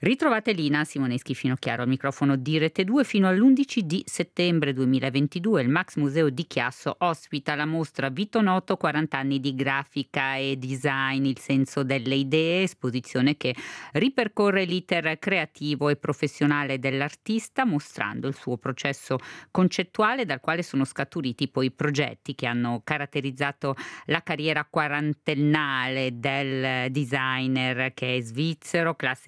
Ritrovate Lina Simoneschi Finocchiaro al microfono di Rete 2 fino all'11 di settembre 2022. Il Max Museo di Chiasso ospita la mostra Vito Noto 40 anni di grafica e design, il senso delle idee, esposizione che ripercorre l'iter creativo e professionale dell'artista, mostrando il suo processo concettuale dal quale sono scaturiti poi i progetti che hanno caratterizzato la carriera quarantennale del designer, che è svizzero, classe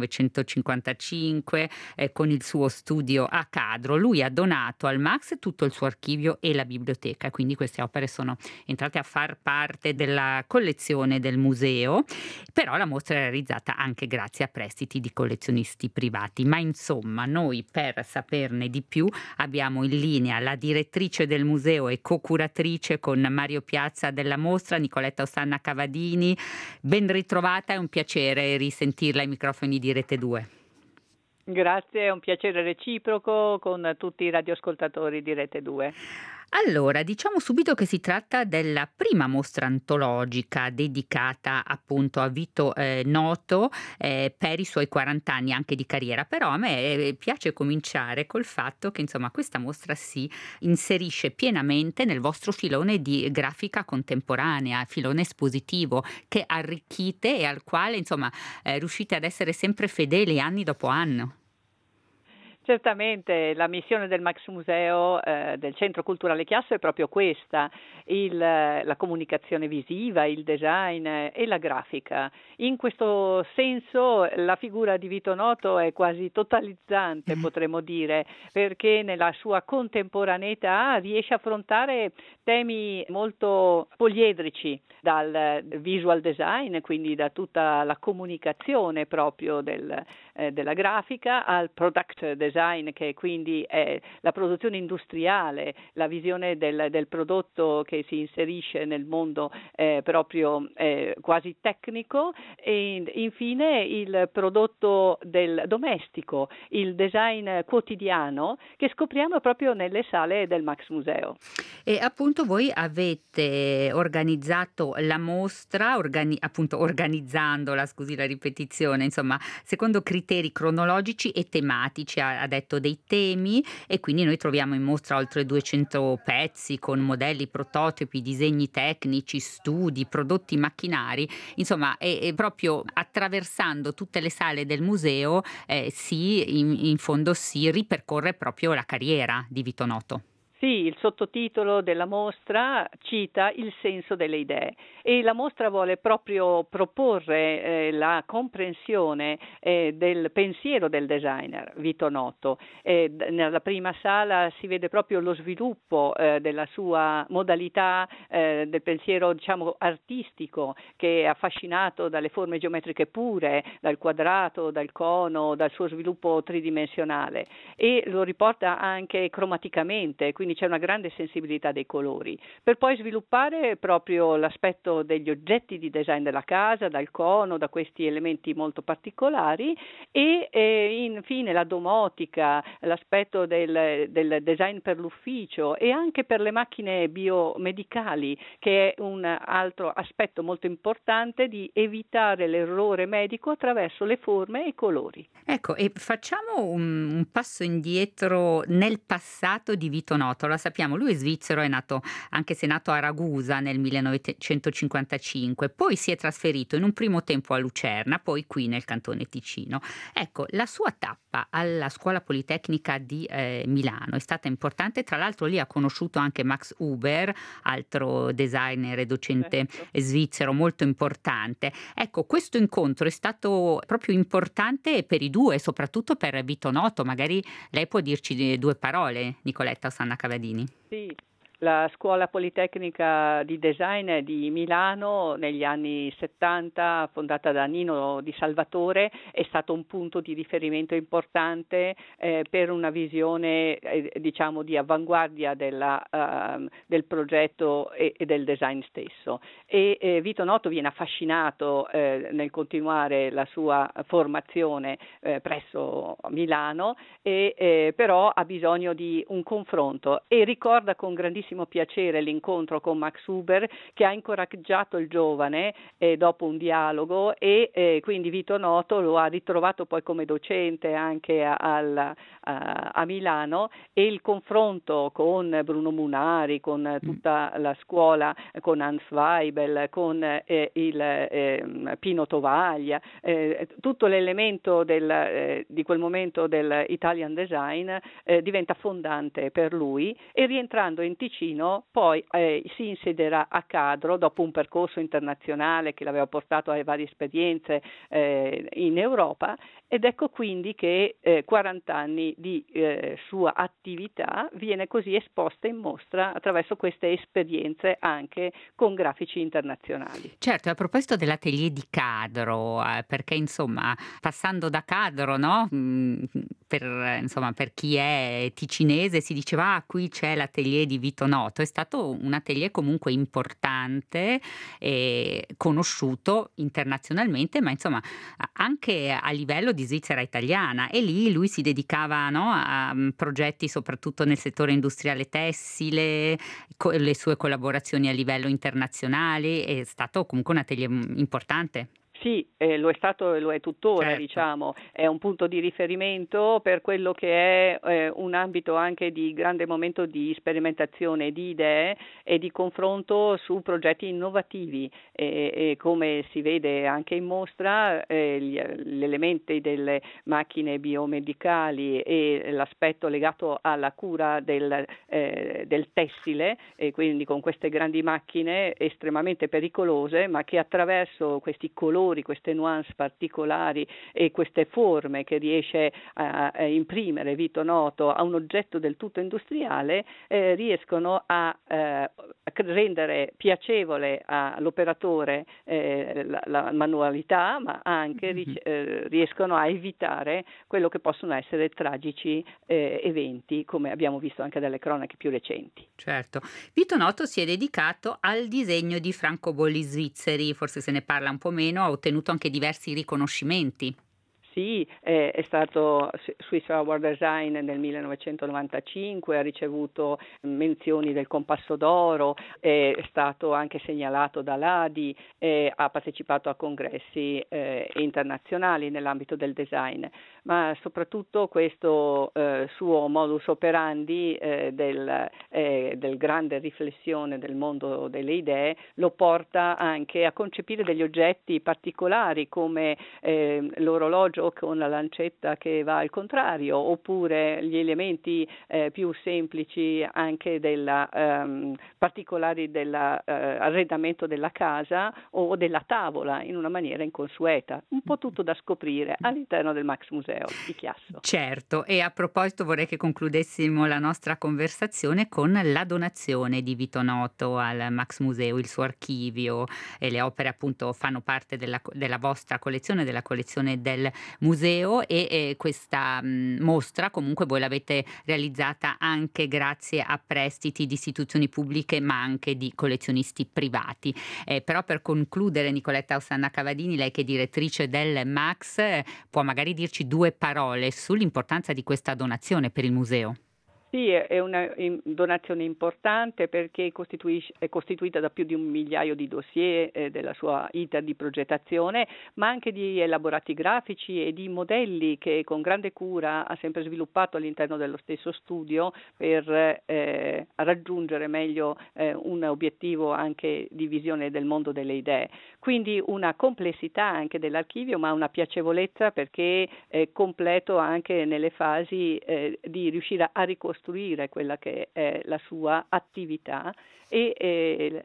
1955, con il suo studio a Cadro. Lui ha donato al Max tutto il suo archivio e la biblioteca, quindi queste opere sono entrate a far parte della collezione del museo, però la mostra è realizzata anche grazie a prestiti di collezionisti privati. Ma insomma, noi per saperne di più abbiamo in linea la direttrice del museo e co-curatrice con Mario Piazza della mostra, Nicoletta Osanna Cavadini. Ben ritrovata, è un piacere risentirla ai microfoni di Rete 2. Grazie, è un piacere reciproco con tutti i radioascoltatori di Rete 2. Allora, diciamo subito che si tratta della prima mostra antologica dedicata appunto a Vito Noto per i suoi 40 anni anche di carriera, però a me piace cominciare col fatto che insomma questa mostra si inserisce pienamente nel vostro filone di grafica contemporanea, filone espositivo che arricchite e al quale insomma riuscite ad essere sempre fedeli anni dopo anno. Certamente la missione del Max Museo del Centro Culturale Chiasso è proprio questa, la comunicazione visiva, il design e la grafica. In questo senso la figura di Vito Noto è quasi totalizzante, potremmo dire, perché nella sua contemporaneità riesce a affrontare temi molto poliedrici, dal visual design, quindi da tutta la comunicazione proprio della grafica, al product design, che quindi è la produzione industriale, la visione del prodotto che si inserisce nel mondo proprio quasi tecnico, e infine il prodotto del domestico, il design quotidiano che scopriamo proprio nelle sale del Max Museo. E appunto voi avete organizzato la mostra, appunto organizzandola, scusi la ripetizione, insomma, secondo criteri cronologici e tematici, ha detto dei temi, e quindi noi troviamo in mostra oltre 200 pezzi con modelli, prototipi, disegni tecnici, studi, prodotti macchinari, insomma, e proprio attraversando tutte le sale del museo in fondo si ripercorre proprio la carriera di Vito Noto. Sì, il sottotitolo della mostra cita il senso delle idee e la mostra vuole proprio proporre la comprensione del pensiero del designer Vito Noto. Nella prima sala si vede proprio lo sviluppo della sua modalità del pensiero, diciamo, artistico, che è affascinato dalle forme geometriche pure, dal quadrato, dal cono, dal suo sviluppo tridimensionale, e lo riporta anche cromaticamente, quindi c'è una grande sensibilità dei colori, per poi sviluppare proprio l'aspetto degli oggetti di design della casa, dal cono, da questi elementi molto particolari, e infine la domotica, l'aspetto del design per l'ufficio e anche per le macchine biomedicali, che è un altro aspetto molto importante di evitare l'errore medico attraverso le forme e i colori. Ecco, e facciamo un passo indietro nel passato di Vito Noto. La sappiamo, lui è svizzero, anche se è nato a Ragusa nel 1955, poi si è trasferito in un primo tempo a Lucerna, poi qui nel cantone Ticino. Ecco, la sua tappa alla Scuola Politecnica di Milano è stata importante, tra l'altro lì ha conosciuto anche Max Huber, altro designer e docente Certo. svizzero molto importante. Ecco, questo incontro è stato proprio importante per i due, soprattutto per Vito Noto. Magari lei può dirci due parole, Nicoletta Osanna Cavadini. Sì, la Scuola Politecnica di Design di Milano negli anni 70, fondata da Nino Di Salvatore, è stato un punto di riferimento importante per una visione diciamo di avanguardia del progetto e del design stesso. E Vito Noto viene affascinato nel continuare la sua formazione presso Milano, però ha bisogno di un confronto e ricorda con grandissimo grandissimo piacere l'incontro con Max Huber, che ha incoraggiato il giovane dopo un dialogo, e quindi Vito Noto lo ha ritrovato poi come docente anche a Milano, e il confronto con Bruno Munari, con tutta la scuola, con Hans Weibel, con Pino Tovaglia, tutto l'elemento di quel momento del Italian Design diventa fondante per lui, e rientrando in Ticino poi si insedierà a Cadro dopo un percorso internazionale che l'aveva portato a varie esperienze in Europa, ed ecco quindi che 40 anni di sua attività viene così esposta in mostra attraverso queste esperienze anche con grafici internazionali. Certo, e a proposito dell'atelier di Cadro, perché insomma passando da Cadro, no, per chi è ticinese si diceva: "Ah, qui c'è l'atelier di Vito Noto." È stato un atelier comunque importante e conosciuto internazionalmente, ma insomma anche a livello di Svizzera italiana, e lì lui si dedicava, no, a progetti soprattutto nel settore industriale tessile, le sue collaborazioni a livello internazionale. È stato comunque un atelier, importante. Sì, lo è stato e lo è tuttora, Certo. diciamo, è un punto di riferimento per quello che è un ambito anche di grande momento di sperimentazione di idee e di confronto su progetti innovativi, e come si vede anche in mostra, gli elementi delle macchine biomedicali e l'aspetto legato alla cura del tessile, e quindi con queste grandi macchine estremamente pericolose, ma che attraverso questi colori, queste nuance particolari e queste forme che riesce a imprimere Vito Noto a un oggetto del tutto industriale, riescono a rendere piacevole all'operatore la manualità, ma anche riescono a evitare quello che possono essere tragici eventi, come abbiamo visto anche dalle cronache più recenti. Certo. Vito Noto si è dedicato al disegno di francobolli svizzeri, forse se ne parla un po' meno, ha ottenuto anche diversi riconoscimenti. Sì, è stato Swiss Award Design nel 1995, ha ricevuto menzioni del Compasso d'Oro, è stato anche segnalato dall'ADI, ha partecipato a congressi internazionali nell'ambito del design, ma soprattutto questo suo modus operandi del grande riflessione del mondo delle idee lo porta anche a concepire degli oggetti particolari come l'orologio con la lancetta che va al contrario, oppure gli elementi più semplici anche particolari dell'arredamento della casa o della tavola in una maniera inconsueta. Un po' tutto da scoprire all'interno del Max Museo di Chiasso. Certo, e a proposito vorrei che concludessimo la nostra conversazione con la donazione di Vito Noto al Max Museo, il suo archivio, e le opere appunto fanno parte della vostra collezione, della collezione del museo, e questa mostra comunque voi l'avete realizzata anche grazie a prestiti di istituzioni pubbliche, ma anche di collezionisti privati. Però per concludere, Nicoletta Osanna Cavadini, lei che è direttrice del Max, può magari dirci due parole sull'importanza di questa donazione per il museo? Sì, è una donazione importante perché è costituita da più di 1 migliaio di dossier della sua iter di progettazione, ma anche di elaborati grafici e di modelli che con grande cura ha sempre sviluppato all'interno dello stesso studio per raggiungere meglio un obiettivo anche di visione del mondo delle idee. Quindi una complessità anche dell'archivio, ma una piacevolezza perché è completo anche nelle fasi di riuscire a ricostruire quella che è la sua attività e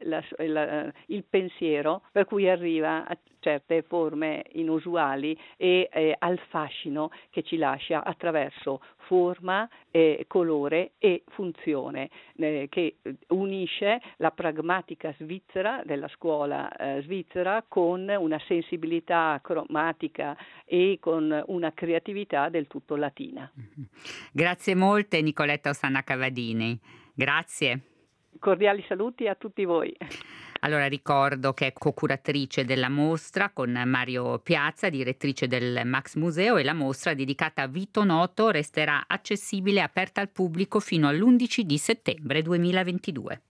il pensiero per cui arriva a certe forme inusuali e al fascino che ci lascia attraverso forma, colore e funzione, che unisce la pragmatica svizzera della scuola svizzera con una sensibilità cromatica e con una creatività del tutto latina. Grazie molte Nicoletta Osanna Cavadini. Grazie. Cordiali saluti a tutti voi. Allora ricordo che è co-curatrice della mostra con Mario Piazza, direttrice del Max Museo, e la mostra dedicata a Vito Noto resterà accessibile e aperta al pubblico fino all'11 di settembre 2022.